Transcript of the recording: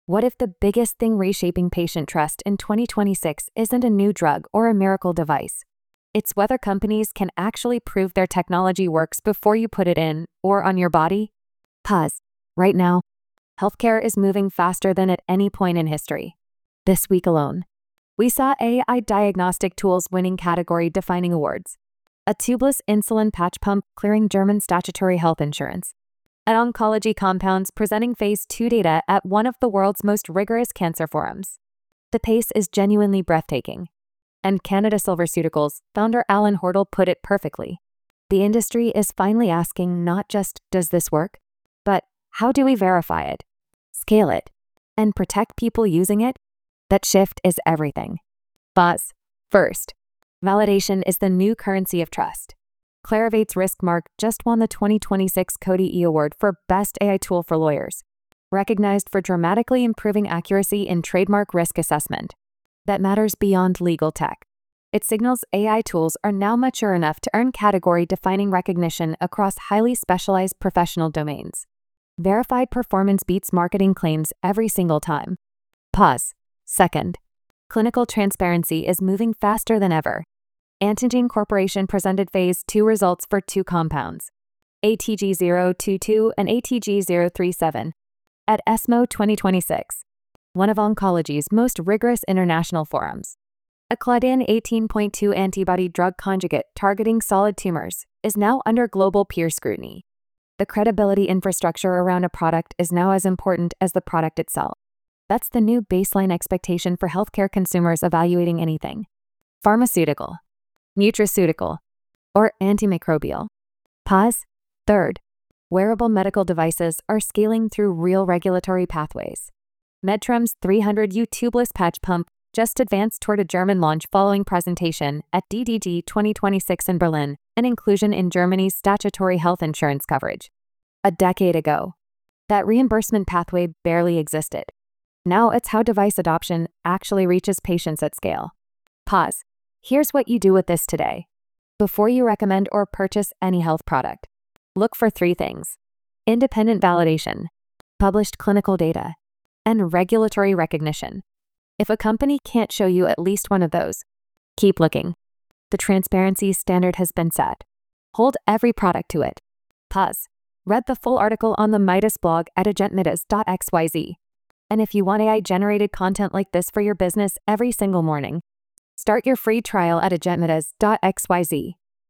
What if the biggest thing reshaping patient trust in 2026 isn't a new drug or a miracle device? It's whether companies can actually prove their technology works before you put it in or on your body? Pause. Right now, healthcare is moving faster than at any point in history. This week alone, we saw AI diagnostic tools winning category-defining awards, a tubeless insulin patch pump clearing German statutory health insurance, and oncology compounds presenting phase 2 data at one of the world's most rigorous cancer forums. The pace is genuinely breathtaking. And Canada Silverceuticals founder Alan Hordle put it perfectly. The industry is finally asking not just, does this work? But how do we verify it, scale it, and protect people using it? That shift is everything. Pause. First, validation is the new currency of trust. Clarivate's RiskMark just won the 2026 Cody E Award for Best AI Tool for Lawyers, recognized for dramatically improving accuracy in trademark risk assessment. That matters beyond legal tech. It signals AI tools are now mature enough to earn category-defining recognition across highly specialized professional domains. Verified performance beats marketing claims every single time. Pause. Second, clinical transparency is moving faster than ever. Antengene Corporation presented phase 2 results for 2 compounds, ATG-022 and ATG-037, at ESMO 2026, one of oncology's most rigorous international forums. A Claudin 18.2 antibody-drug conjugate targeting solid tumors is now under global peer scrutiny. The credibility infrastructure around a product is now as important as the product itself. That's the new baseline expectation for healthcare consumers evaluating anything: pharmaceutical, nutraceutical, or antimicrobial. Pause. Third, wearable medical devices are scaling through real regulatory pathways. Medtrum's 300U tubeless patch pump just advanced toward a German launch following presentation at DDG 2026 in Berlin and inclusion in Germany's statutory health insurance coverage. A decade ago, that reimbursement pathway barely existed. Now it's how device adoption actually reaches patients at scale. Pause. Here's what you do with this today. Before you recommend or purchase any health product, look for 3 things: independent validation, published clinical data, and regulatory recognition. If a company can't show you at least one of those, keep looking. The transparency standard has been set. Hold every product to it. Pause. Read the full article on the Midas blog at agentmidas.xyz. And if you want AI-generated content like this for your business every single morning, start your free trial at agentmidas.xyz.